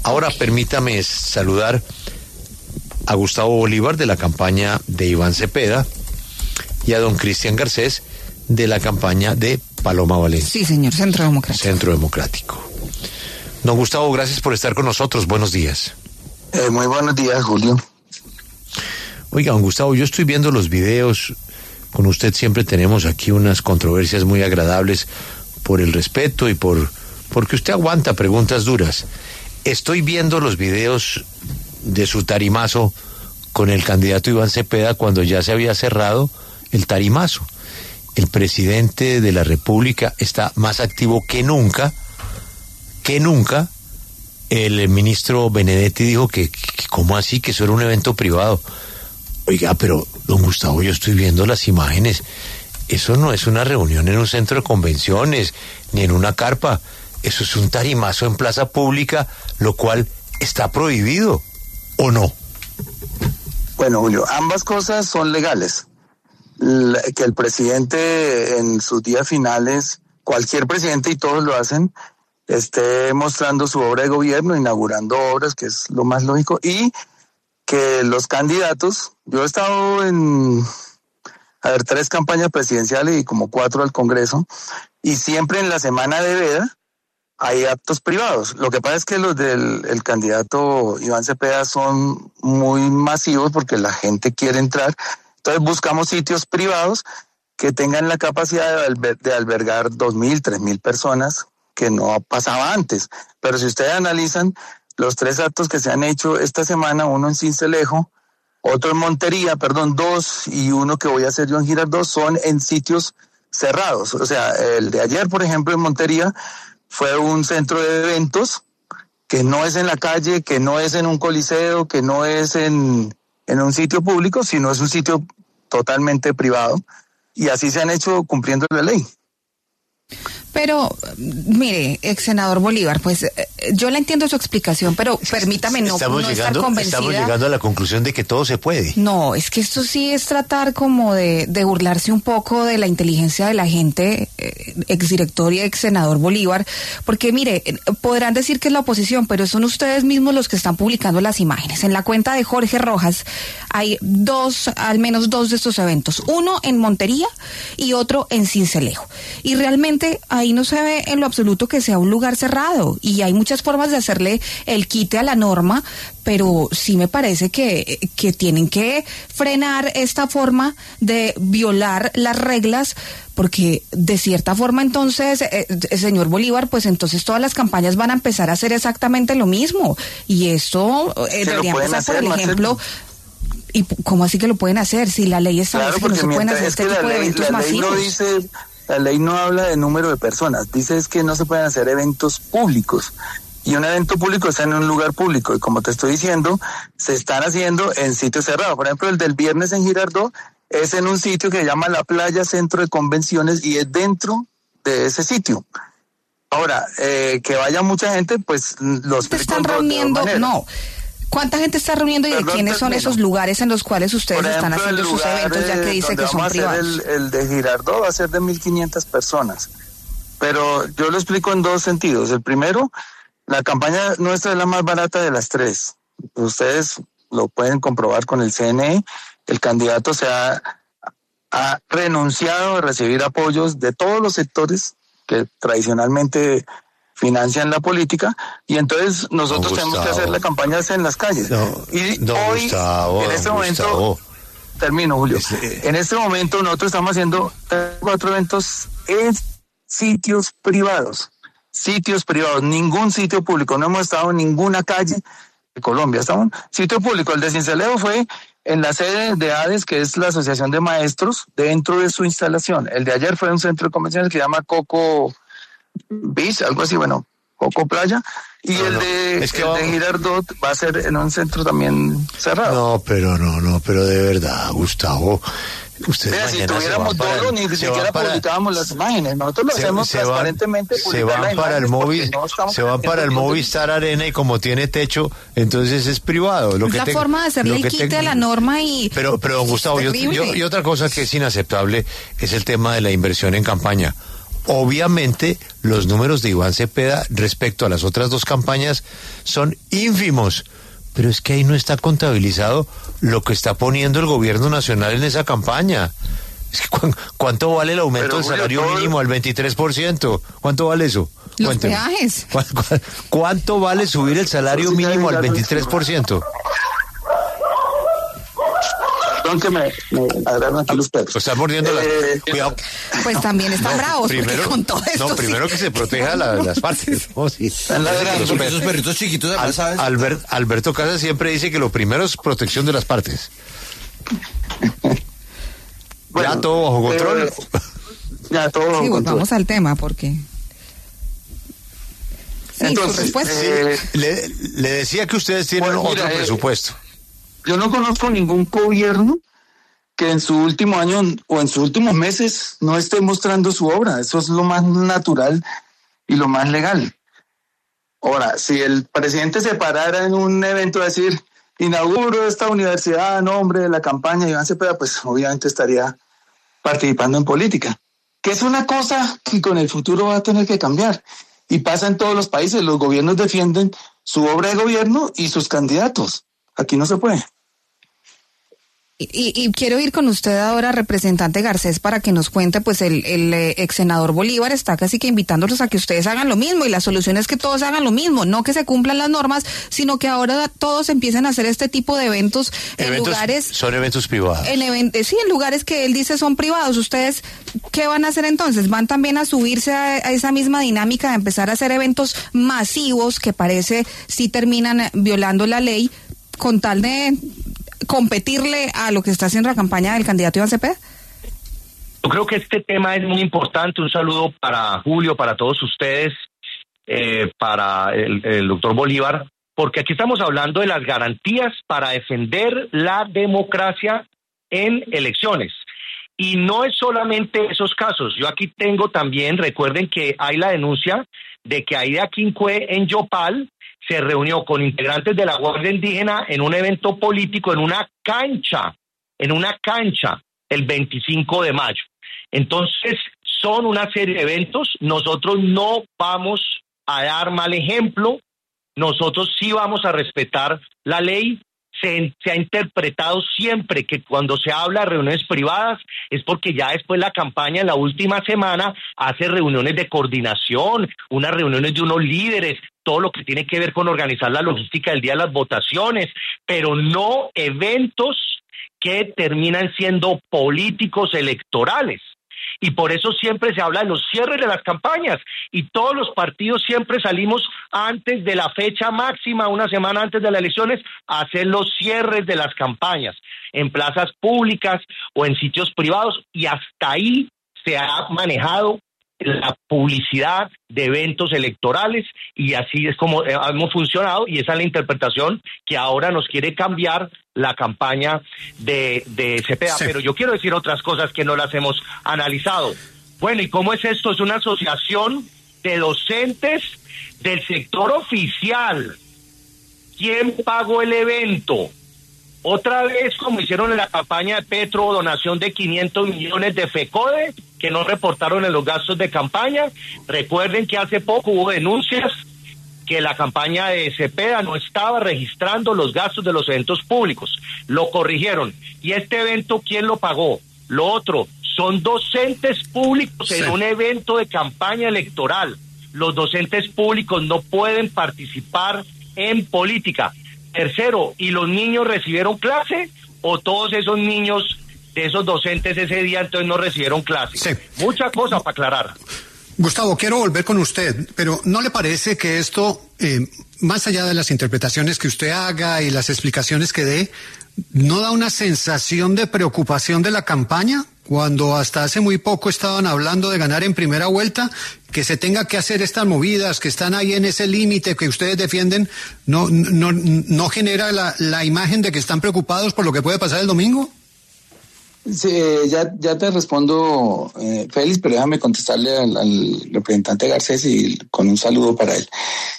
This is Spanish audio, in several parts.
Ahora permítame saludar a Gustavo Bolívar de la campaña de Iván Cepeda y a don Cristian Garcés de la campaña de Paloma Valencia. Sí, señor, Centro Democrático. Centro Democrático. Don Gustavo, gracias por estar con nosotros. Buenos días. Muy buenos días, Julio. Oiga, don Gustavo, yo estoy viendo los videos. Con usted siempre tenemos aquí unas controversias muy agradables por el respeto y porque usted aguanta preguntas duras. Estoy viendo los videos de su tarimazo con el candidato Iván Cepeda cuando ya se había cerrado el tarimazo. El presidente de la República está más activo que nunca. El ministro Benedetti dijo que ¿cómo así? Que eso era un evento privado. Oiga, pero don Gustavo, yo estoy viendo las imágenes. Eso no es una reunión en un centro de convenciones, ni en una carpa. Eso es un tarimazo en plaza pública, lo cual está prohibido, ¿o no? Bueno, Julio, ambas cosas son legales. Que el presidente en sus días finales, cualquier presidente y todos lo hacen, esté mostrando su obra de gobierno, inaugurando obras, que es lo más lógico, y que los candidatos, yo he estado en 3 campañas presidenciales y como 4 al Congreso, y siempre en la semana de veda hay actos privados. Lo que pasa es que los del candidato Iván Cepeda son muy masivos porque la gente quiere entrar. Entonces buscamos sitios privados que tengan la capacidad de albergar 2.000, 3.000 personas, que no pasaba antes. Pero si ustedes analizan los 3 actos que se han hecho esta semana, uno en Sincelejo, otro en Montería, 2, y uno que voy a hacer yo en Girardot, son en sitios cerrados. O sea, el de ayer, por ejemplo, en Montería, fue un centro de eventos que no es en la calle, que no es en un coliseo, que no es en un sitio público, sino es un sitio totalmente privado, y así se han hecho cumpliendo la ley. Pero, mire, ex senador Bolívar, pues yo le entiendo su explicación, pero permítame no estar convencida. Estamos llegando a la conclusión de que todo se puede. No, es que esto sí es tratar como de burlarse un poco de la inteligencia de la gente, exdirector y ex senador Bolívar, porque mire, podrán decir que es la oposición, pero son ustedes mismos los que están publicando las imágenes. En la cuenta de Jorge Rojas hay al menos 2 de estos eventos, uno en Montería y otro en Sincelejo. Y realmente ahí no se ve en lo absoluto que sea un lugar cerrado, y hay muchas formas de hacerle el quite a la norma, pero sí me parece que tienen que frenar esta forma de violar las reglas, porque de cierta forma entonces, señor Bolívar, pues entonces todas las campañas van a empezar a hacer exactamente lo mismo, y esto debería empezar por el ejemplo. ¿Y cómo así que lo pueden hacer? Si la ley establece que no se pueden hacer este tipo de eventos masivos. La ley no habla de número de personas, dice es que no se pueden hacer eventos públicos, y un evento público está en un lugar público, y como te estoy diciendo, se están haciendo en sitios cerrados. Por ejemplo, el del viernes en Girardot es en un sitio que se llama La Playa Centro de Convenciones, y es dentro de ese sitio. Ahora, que vaya mucha gente, pues los ¿te están reuniendo? No. ¿Cuánta gente está reuniendo y de quiénes son esos lugares en los cuales ustedes están haciendo sus eventos, ya que dice que son privados? El de Girardot va a ser de 1.500 personas, pero yo lo explico en 2 sentidos. El primero, la campaña nuestra es la más barata de las 3. Ustedes lo pueden comprobar con el CNE. El candidato ha renunciado a recibir apoyos de todos los sectores que tradicionalmente financian la política, y entonces nosotros tenemos que hacer la campaña en las calles. Y hoy, en este momento, termino, Julio, en este momento nosotros estamos haciendo 4 eventos en sitios privados, ningún sitio público, no hemos estado en ninguna calle de Colombia, estamos en sitio público. El de Sincelejo fue en la sede de ADES, que es la Asociación de Maestros, dentro de su instalación. El de ayer fue en un centro de convenciones que se llama Coco Beach, algo así, Coco Playa, y el de Girardot va a ser en un centro también cerrado. Pero de verdad, Gustavo, ustedes si tuviéramos todo, ni siquiera publicábamos las imágenes. Nosotros lo hacemos transparentemente. Se van para el Movistar Arena, y como tiene techo, entonces es privado. Es la forma de hacerle el quite a la norma. Pero don Gustavo, y otra cosa que es inaceptable es el tema de la inversión en campaña. Obviamente, los números de Iván Cepeda respecto a las otras dos campañas son ínfimos, pero es que ahí no está contabilizado lo que está poniendo el gobierno nacional en esa campaña. Es que ¿cuánto vale el aumento del salario mínimo al 23%? ¿Cuánto vale eso? Los Cuénteme. peajes. ¿Cuánto vale subir el salario mínimo al 23%? Perdón que me agarran aquí los perros. Están mordiendo cuidado. Pues también están bravos, primero, porque con todo esto... primero que se proteja las partes. No, sí. Están ladrando porque esos perritos chiquitos además, ¿sabes? Alberto Casas siempre dice que lo primero es protección de las partes. Bueno, ya todo bajo control. Ya todo bajo Sí, control. volvamos al tema, porque... Sí, Entonces, su respuesta. Le decía que ustedes tienen otro presupuesto. Yo no conozco ningún gobierno que en su último año o en sus últimos meses no esté mostrando su obra. Eso es lo más natural y lo más legal. Ahora, si el presidente se parara en un evento a decir, inauguro esta universidad a nombre de la campaña de Iván Cepeda, pues obviamente estaría participando en política, que es una cosa que con el futuro va a tener que cambiar. Y pasa en todos los países, los gobiernos defienden su obra de gobierno y sus candidatos. Aquí no se puede. Y quiero ir con usted ahora, representante Garcés, para que nos cuente, pues el ex senador Bolívar está casi que invitándolos a que ustedes hagan lo mismo, y la solución es que todos hagan lo mismo, no que se cumplan las normas, sino que ahora todos empiecen a hacer este tipo de eventos en lugares... Son eventos privados. Sí, en lugares que él dice son privados. ¿Ustedes qué van a hacer entonces? ¿Van también a subirse a esa misma dinámica de empezar a hacer eventos masivos que parece sí terminan violando la ley con tal de competirle a lo que está haciendo la campaña del candidato Iván Cepeda? Yo creo que este tema es muy importante. Un saludo para Julio, para todos ustedes, para el doctor Bolívar, porque aquí estamos hablando de las garantías para defender la democracia en elecciones. Y no es solamente esos casos. Yo aquí tengo también, recuerden que hay la denuncia de que Aida Quincué en Yopal se reunió con integrantes de la Guardia Indígena en un evento político en una cancha, el 25 de mayo. Entonces, son una serie de eventos. Nosotros no vamos a dar mal ejemplo, nosotros sí vamos a respetar la ley. Se ha interpretado siempre que cuando se habla de reuniones privadas es porque ya después la campaña en la última semana hace reuniones de coordinación, unas reuniones de unos líderes, todo lo que tiene que ver con organizar la logística del día de las votaciones, pero no eventos que terminan siendo políticos electorales. Y por eso siempre se habla de los cierres de las campañas, y todos los partidos siempre salimos antes de la fecha máxima, una semana antes de las elecciones, a hacer los cierres de las campañas en plazas públicas o en sitios privados, y hasta ahí se ha manejado la publicidad de eventos electorales, y así es como hemos funcionado, y esa es la interpretación que ahora nos quiere cambiar la campaña de Cepeda. Sí. Pero yo quiero decir otras cosas que no las hemos analizado. Bueno, ¿y cómo es esto? Es una asociación de docentes del sector oficial. ¿Quién pagó el evento? Otra vez, como hicieron en la campaña de Petro, donación de 500 millones de FECODE, que no reportaron en los gastos de campaña. Recuerden que hace poco hubo denuncias que la campaña de Cepeda no estaba registrando los gastos de los eventos públicos. Lo corrigieron. ¿Y este evento quién lo pagó? Lo otro, son docentes públicos en un evento de campaña electoral. Los docentes públicos no pueden participar en política. Tercero, ¿y los niños recibieron clase o todos esos niños de esos docentes ese día entonces no recibieron clase? Sí. Mucha cosa para aclarar. Gustavo, quiero volver con usted, pero ¿no le parece que esto, más allá de las interpretaciones que usted haga y las explicaciones que dé, no da una sensación de preocupación de la campaña? Cuando hasta hace muy poco estaban hablando de ganar en primera vuelta, que se tenga que hacer estas movidas que están ahí en ese límite que ustedes defienden, ¿no genera la imagen de que están preocupados por lo que puede pasar el domingo? Sí, ya te respondo, Félix, pero déjame contestarle al representante Garcés y con un saludo para él.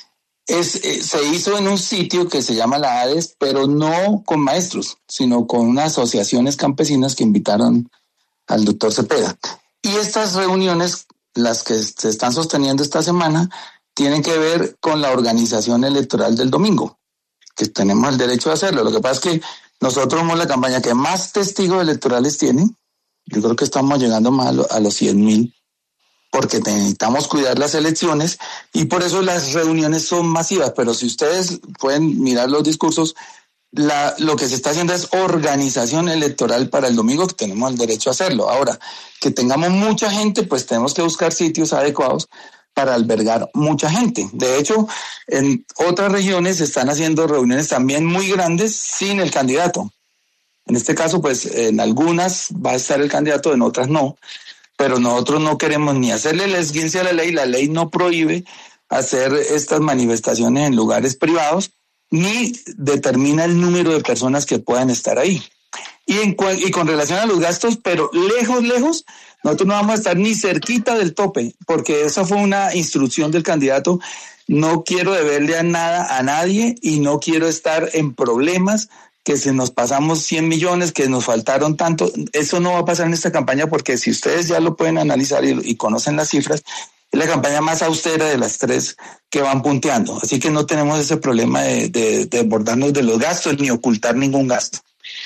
Se hizo en un sitio que se llama la ADES, pero no con maestros, sino con unas asociaciones campesinas que invitaron al doctor Cepeda. Y estas reuniones las que se están sosteniendo esta semana, tienen que ver con la organización electoral del domingo, que tenemos el derecho de hacerlo. Lo que pasa es que nosotros somos la campaña que más testigos electorales tiene. Yo creo que estamos llegando más a los 100,000, porque necesitamos cuidar las elecciones y por eso las reuniones son masivas. Pero si ustedes pueden mirar los discursos, lo que se está haciendo es organización electoral para el domingo, que tenemos el derecho a hacerlo. Ahora, que tengamos mucha gente, pues tenemos que buscar sitios adecuados para albergar mucha gente. De hecho, en otras regiones se están haciendo reuniones también muy grandes sin el candidato. En este caso, pues en algunas va a estar el candidato, en otras no. Pero nosotros no queremos ni hacerle el esguince a la ley no prohíbe hacer estas manifestaciones en lugares privados, ni determina el número de personas que puedan estar ahí. Y con relación a los gastos, pero lejos, nosotros no vamos a estar ni cerquita del tope, porque esa fue una instrucción del candidato. No quiero deberle a nada a nadie y no quiero estar en problemas, que se nos pasamos 100 millones, que nos faltaron tanto. Eso no va a pasar en esta campaña, porque si ustedes ya lo pueden analizar y conocen las cifras, es la campaña más austera de las tres que van punteando. Así que no tenemos ese problema de desbordarnos de los gastos ni ocultar ningún gasto.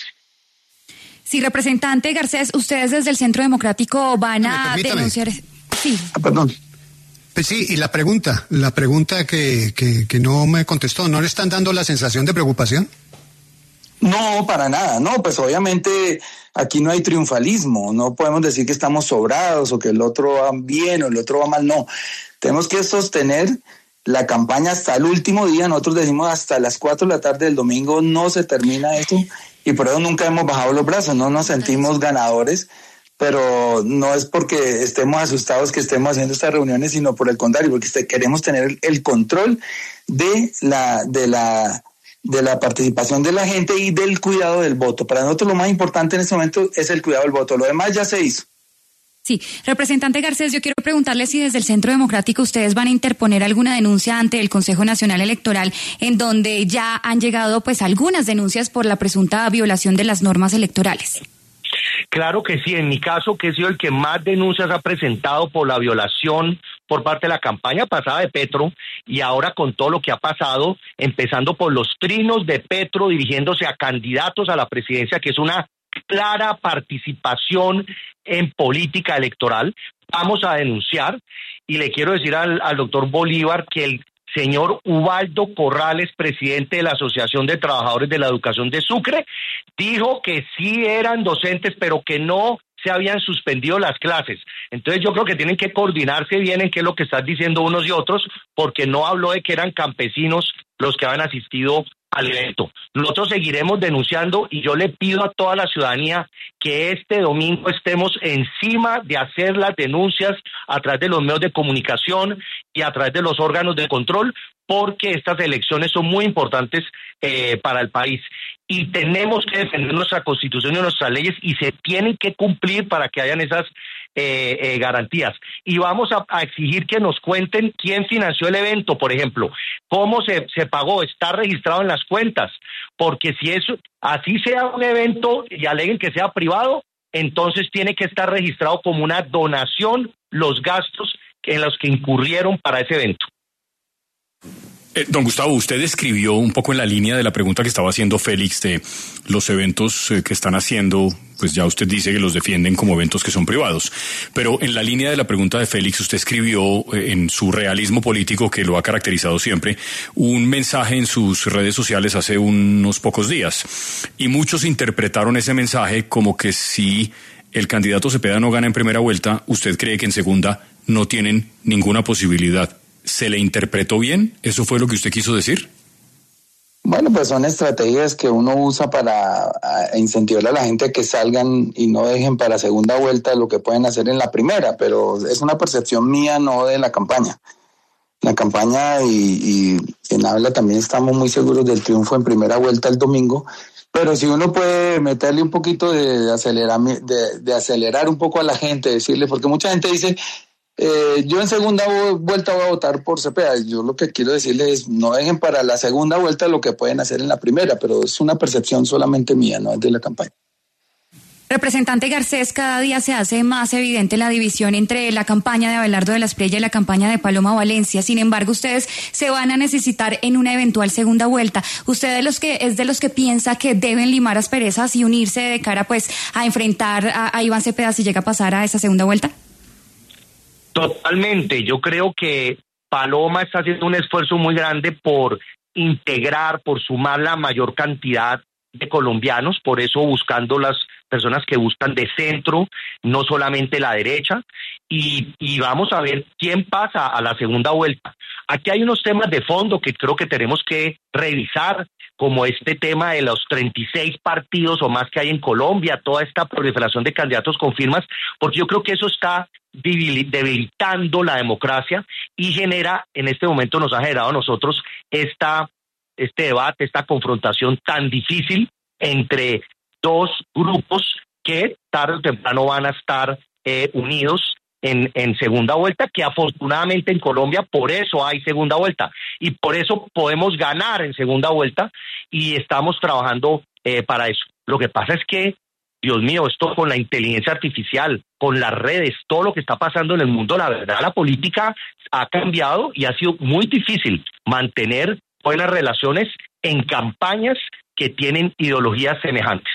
Sí, representante Garcés, ustedes desde el Centro Democrático van a denunciar... Sí. Perdón. Pues sí, y la pregunta que no me contestó, ¿no le están dando la sensación de preocupación? No, para nada, no, pues obviamente aquí no hay triunfalismo, no podemos decir que estamos sobrados o que el otro va bien o el otro va mal, no. Tenemos que sostener la campaña hasta el último día. Nosotros decimos hasta las 4 de la tarde del domingo no se termina esto, y por eso nunca hemos bajado los brazos, no nos sentimos ganadores, pero no es porque estemos asustados que estemos haciendo estas reuniones, sino por el contrario, porque queremos tener el control de la participación de la gente y del cuidado del voto. Para nosotros lo más importante en este momento es el cuidado del voto. Lo demás ya se hizo. Sí, representante Garcés, yo quiero preguntarle si desde el Centro Democrático ustedes van a interponer alguna denuncia ante el Consejo Nacional Electoral, en donde ya han llegado pues algunas denuncias por la presunta violación de las normas electorales. Claro que sí, en mi caso, que he sido el que más denuncias ha presentado por la violación por parte de la campaña pasada de Petro, y ahora con todo lo que ha pasado, empezando por los trinos de Petro dirigiéndose a candidatos a la presidencia, que es una clara participación en política electoral, vamos a denunciar. Y le quiero decir al doctor Bolívar que el señor Ubaldo Corrales, presidente de la Asociación de Trabajadores de la Educación de Sucre, dijo que sí eran docentes, pero que no se habían suspendido las clases. Entonces yo creo que tienen que coordinarse bien en qué es lo que están diciendo unos y otros, porque no habló de que eran campesinos los que habían asistido al evento. Nosotros seguiremos denunciando, y yo le pido a toda la ciudadanía que este domingo estemos encima de hacer las denuncias a través de los medios de comunicación y a través de los órganos de control, porque estas elecciones son muy importantes para el país. Y tenemos que defender nuestra Constitución y nuestras leyes, y se tienen que cumplir para que hayan esas garantías. Y vamos a exigir que nos cuenten quién financió el evento, por ejemplo, cómo se pagó, está registrado en las cuentas, porque si eso así sea un evento y aleguen que sea privado, entonces tiene que estar registrado como una donación los gastos en los que incurrieron para ese evento. Don Gustavo, usted escribió un poco en la línea de la pregunta que estaba haciendo Félix de los eventos que están haciendo, pues ya usted dice que los defienden como eventos que son privados, pero en la línea de la pregunta de Félix usted escribió en su realismo político, que lo ha caracterizado siempre, un mensaje en sus redes sociales hace unos pocos días, y muchos interpretaron ese mensaje como que si el candidato Cepeda no gana en primera vuelta, usted cree que en segunda no tienen ninguna posibilidad. ¿Se le interpretó bien? ¿Eso fue lo que usted quiso decir? Bueno, pues son estrategias que uno usa para incentivar a la gente a que salgan y no dejen para segunda vuelta lo que pueden hacer en la primera, pero es una percepción mía, no de la campaña. La campaña y quien habla también estamos muy seguros del triunfo en primera vuelta el domingo, pero si uno puede meterle un poquito de acelerar un poco a la gente, decirle, porque mucha gente dice... yo en segunda vuelta voy a votar por Cepeda. Yo lo que quiero decirles es no dejen para la segunda vuelta lo que pueden hacer en la primera, pero es una percepción solamente mía, no es de la campaña. Representante Garcés, cada día se hace más evidente la división entre la campaña de Abelardo de la Espriella y la campaña de Paloma Valencia. Sin embargo, ustedes se van a necesitar en una eventual segunda vuelta. ¿Usted es de los que piensa que deben limar asperezas y unirse de cara pues a enfrentar a Iván Cepeda si llega a pasar a esa segunda vuelta? Totalmente. Yo creo que Paloma está haciendo un esfuerzo muy grande por integrar, por sumar la mayor cantidad de colombianos, por eso buscando las personas que buscan de centro, no solamente la derecha, y vamos a ver quién pasa a la segunda vuelta. Aquí hay unos temas de fondo que creo que tenemos que revisar, como este tema de los 36 partidos o más que hay en Colombia, toda esta proliferación de candidatos con firmas, porque yo creo que eso está debilitando la democracia y genera, en este momento nos ha generado a nosotros este debate, esta confrontación tan difícil entre dos grupos que tarde o temprano van a estar unidos en segunda vuelta, que afortunadamente en Colombia por eso hay segunda vuelta y por eso podemos ganar en segunda vuelta y estamos trabajando para eso. Lo que pasa es que, Dios mío, esto con la inteligencia artificial, con las redes, todo lo que está pasando en el mundo, la verdad, la política ha cambiado y ha sido muy difícil mantener buenas relaciones en campañas que tienen ideologías semejantes.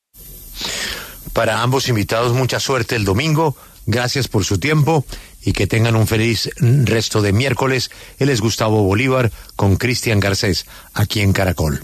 Para ambos invitados, mucha suerte el domingo. Gracias por su tiempo y que tengan un feliz resto de miércoles. Él es Gustavo Bolívar con Cristian Garcés, aquí en Caracol.